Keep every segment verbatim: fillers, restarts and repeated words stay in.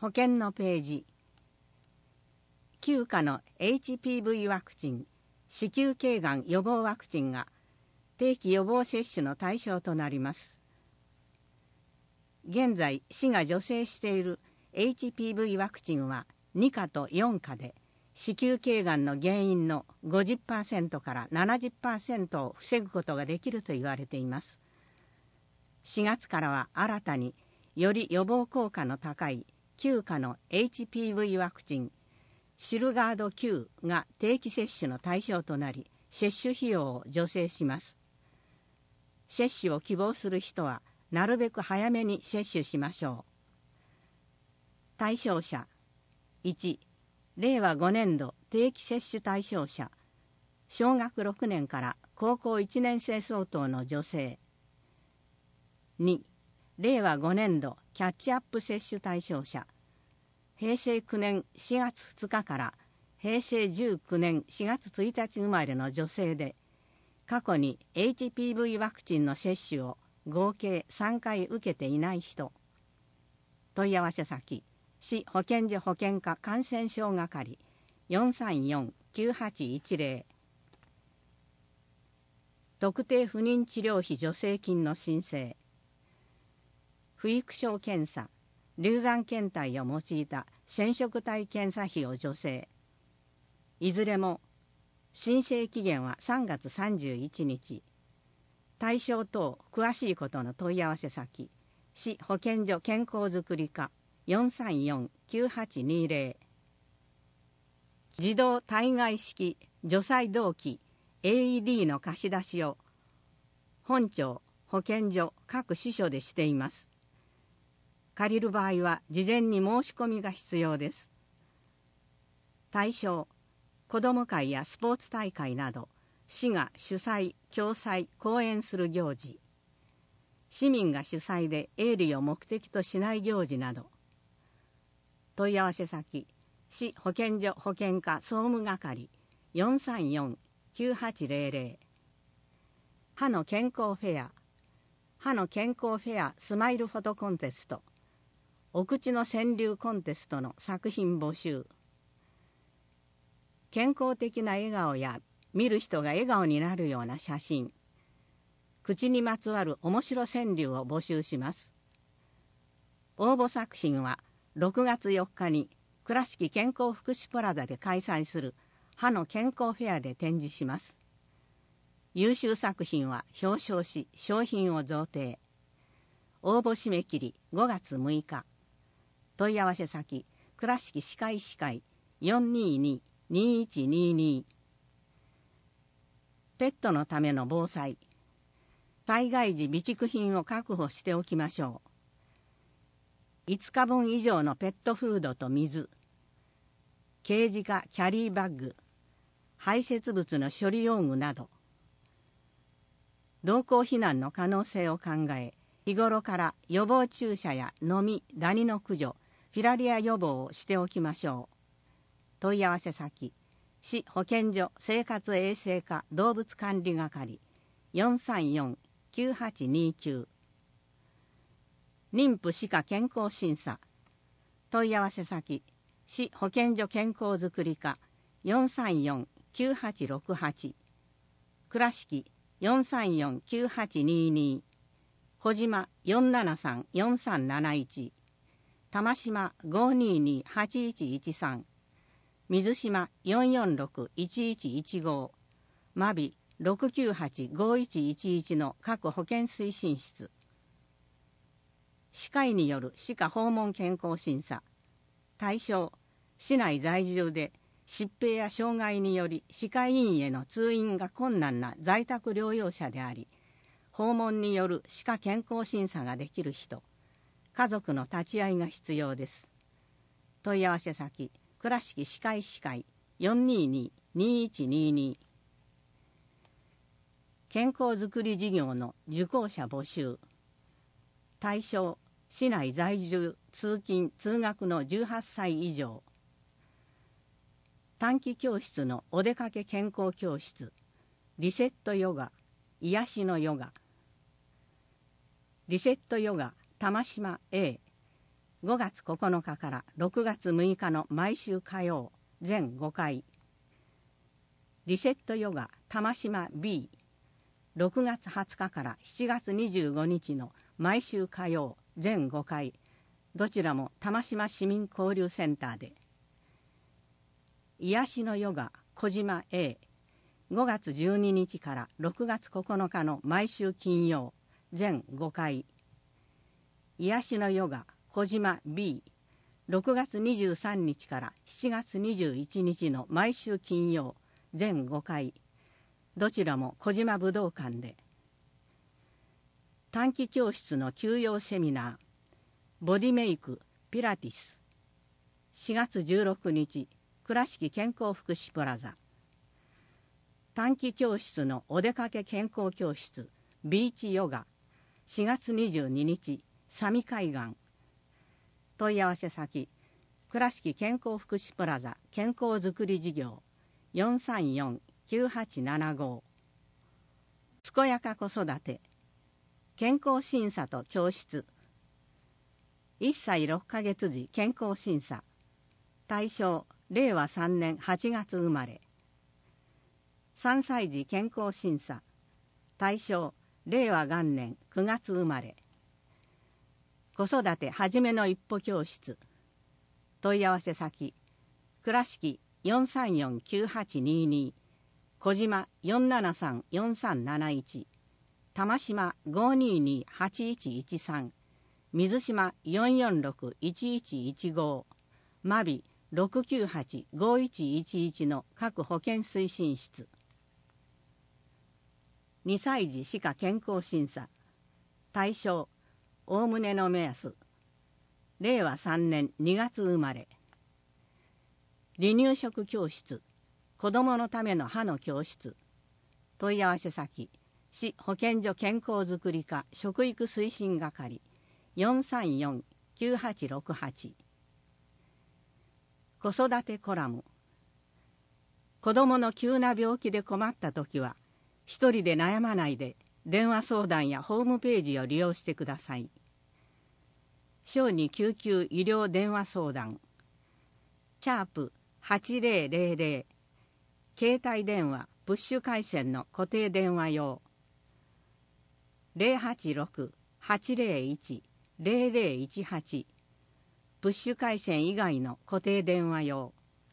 保険のページ。きゅう価の エイチピーブイ ワクチン、子宮頸がん予防ワクチンが定期予防接種の対象となります。現在、市が助成している エイチピーブイ ワクチンはに価とよん価で、子宮頸がんの原因の ごじゅっパーセント から ななじゅっパーセント を防ぐことができると言われています。しがつからは新たにより予防効果の高いきゅう価の エイチピーブイ ワクチン、シルガード きゅう が定期接種の対象となり、接種費用を助成します。接種を希望する人はなるべく早めに接種しましょう。対象者いち、れいわごねんど定期接種対象者、小学ろくねんから高校いちねん生相当の女性。に、れいわごねんどキャッチアップ接種対象者、へいせいきゅうねんしがつふつかからへいせいじゅうきゅうねんしがつついたち生まれの女性で、過去に エイチピーブイ ワクチンの接種を合計さんかい受けていない人。問い合わせ先、市保健所保健課感染症係 よんさんよんきゅうはちいちぜろ。特定不妊治療費助成金の申請。不育症検査、流産検体を用いた染色体検査費を助成。いずれも申請期限はさんがつさんじゅういちにち。対象等詳しいことの問い合わせ先、市保健所健康づくり課 よんさんよんきゅうはちにぜろ。自動体外式除細動器 エーイーディー の貸し出しを本庁保健所各支所でしています。借りる場合は事前に申し込みが必要です。対象、子ども会やスポーツ大会など市が主催・共催・講演する行事、市民が主催で営利を目的としない行事など。問い合わせ先、市保健所保健課総務係 よんさんよんきゅうはちぜろぜろ。歯の健康フェア、歯の健康フェアスマイルフォトコンテスト、お口の川柳コンテストの作品募集。健康的な笑顔や見る人が笑顔になるような写真、口にまつわる面白川柳を募集します。応募作品はろくがつよっかに倉敷健康福祉プラザで開催する歯の健康フェアで展示します。優秀作品は表彰し商品を贈呈。応募締め切りごがつむいか。問い合わせ先、倉敷歯科医師会 よんにーにーにーいちにーにー。ペットのための防災。災害時備蓄品を確保しておきましょう。いつかぶん以上のペットフードと水、ケージかキャリーバッグ、排泄物の処理用具など。同行避難の可能性を考え、日頃から予防注射やノミ、ダニの駆除、フィラリア予防をしておきましょう。問い合わせ先、市保健所生活衛生課動物管理係 よんさんよんきゅうはちにーきゅう。妊婦歯科健康審査。問い合わせ先、市保健所健康づくり課 よんさんよんきゅうはちろくはち。倉敷よんさんよんきゅうはちにーにー。小島よんななさんよんさんなないち。玉島ごーにーにーはちいちいちさん。水島よんよんろくいちいちいちご。真備ろくきゅうはちごいちいちいちの各保健推進室。歯科医による歯科訪問健康審査。対象、市内在住で疾病や障害により歯科医院への通院が困難な在宅療養者であり、訪問による歯科健康審査ができる人、家族の立ち会いが必要です。問い合わせ先、倉敷歯科医師会 よんにーにーにーいちにーにー。健康づくり事業の受講者募集。対象、市内在住、通勤・通学のじゅうはっさい以上。短期教室のお出かけ健康教室、リセットヨガ、癒しのヨガ。リセットヨガ玉島 A、 ごがつここのかからろくがつむいかの毎週火曜全ごかい。リセットヨガ玉島 B、ろくがつはつかからしちがつにじゅうごにちの毎週火曜全ごかい、どちらも玉島市民交流センターで。癒しのヨガ小島 A、ごがつじゅうににちからろくがつここのかの毎週金曜全ごかい。癒しのヨガ小島 B、ろくがつにじゅうさんにちからしちがつにじゅういちにちの毎週金曜全ごかい、どちらも小島武道館で。短期教室の休養セミナーボディメイクピラティス、しがつじゅうろくにち倉敷健康福祉プラザ。短期教室のお出かけ健康教室ビーチヨガ、しがつにじゅうににち佐美海岸。問い合わせ先倉敷健康福祉プラザ健康づくり事業 よんさんよんきゅうはちななご。健やか子育て健康審査と教室。いっさいろっかげつ時健康審査対象れいわさんねんはちがつ生まれ。さんさい時健康審査対象れいわがんねんくがつ生まれ。子育てはじめの一歩教室。問い合わせ先倉敷 よんさんよんきゅうはちにに、小島 よんななさんよんさんなないち、玉島 ごににはちいちいちさん、水島 よんよんろくいちいちいちご、マビろくきゅうはちごいちいちいちの各保健推進室。にさい児歯科健康審査対象おおむねの目安れいわさんねんにがつ生まれ。離乳食教室子どものための歯の教室。問い合わせ先市保健所健康づくり課食育推進係 よんさんよんきゅうはちろくはち。子育てコラム。子どもの急な病気で困ったときは一人で悩まないで電話相談やホームページを利用してください。小児救急医療電話相談シャープはちぜろぜろぜろ、携帯電話プッシュ回線の固定電話用ぜろはちろく はちぜろいち ぜろぜろいちはち、プッシュ回線以外の固定電話用。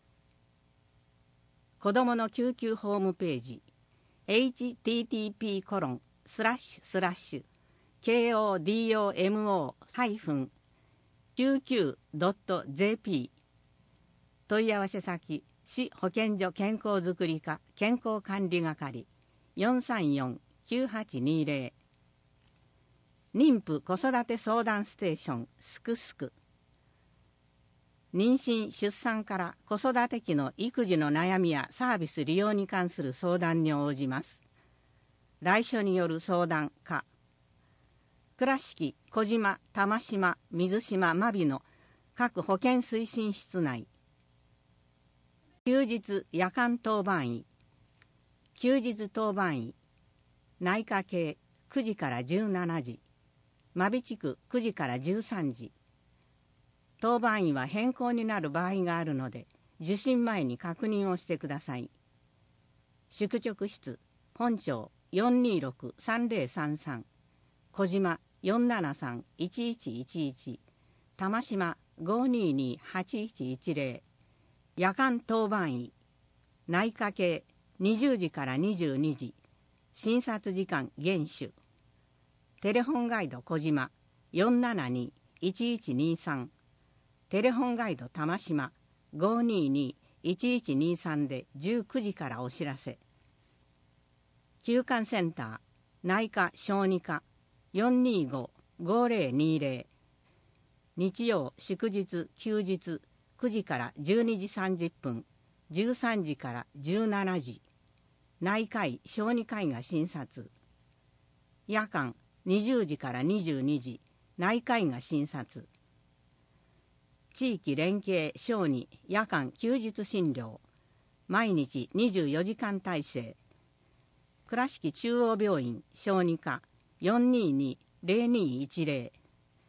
子どもの救急ホームページ エイチティーティーピーコロンスラッシュスラッシュケーオーディーオーエムオーハイフンきゅうきゅうドットジェーピー。 問い合わせ先市保健所健康づくり課健康管理係 よんさんよんきゅうはちにぜろ。妊婦子育て相談ステーションすくすく。妊娠出産から子育て期の育児の悩みやサービス利用に関する相談に応じます。来所による相談課倉敷小島玉島水島真備の各保健推進室内。休日夜間当番医休日当番医内科系くじからじゅうしちじ、真備地区くじからじゅうさんじ。当番医は変更になる場合があるので受診前に確認をしてください。宿直室本庁 よんにーろくさんぜろさんさん、小島 よんななさんいちいちいちいち、玉島 ごにーにーはちいちいちぜろ。夜間当番医内科系にじゅうじからにじゅうにじ、診察時間厳守。テレホンガイド小島 よんななにいちいちにさん、テレホンガイド玉島 ごにーにーいちいちにさん でじゅうくじからお知らせ。急患センター内科小児科 よんにーご ごぜろにぜろ。日曜祝日休日くじからじゅうにじさんじゅっぷん、じゅうさんじからじゅうしちじ。内科医小児科医が診察。夜間にじゅうじからにじゅうにじ、内科医が診察。地域連携小児夜間休日診療毎日にじゅうよじかん体制。倉敷中央病院小児科 よんにーにーぜろにーいちぜろ。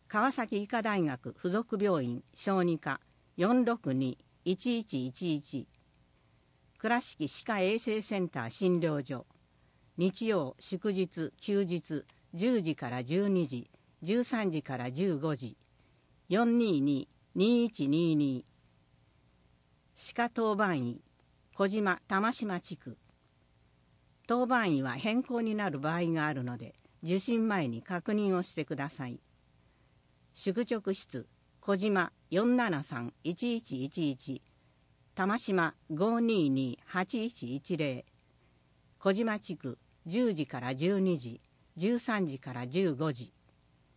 川崎医科大学附属病院小児科 よんろくに いちいちいちいち 倉敷歯科衛生センター診療所、日曜祝日休日じゅうじからじゅうにじ、じゅうさんじからじゅうごじ、よんにーにー にーいちにーにー。歯科当番医小島玉島地区。当番医は変更になる場合があるので、受診前に確認をしてください。宿直室小島 よんななさん いちいちいちいち、玉島 ごーにーにー はちいちいちゼロ、小島地区じゅうじからじゅうにじ、じゅうさんじからじゅうごじ、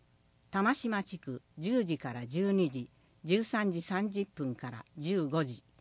玉島地区じゅうじからじゅうにじ、じゅうさんじさんじゅっぷんからじゅうごじ。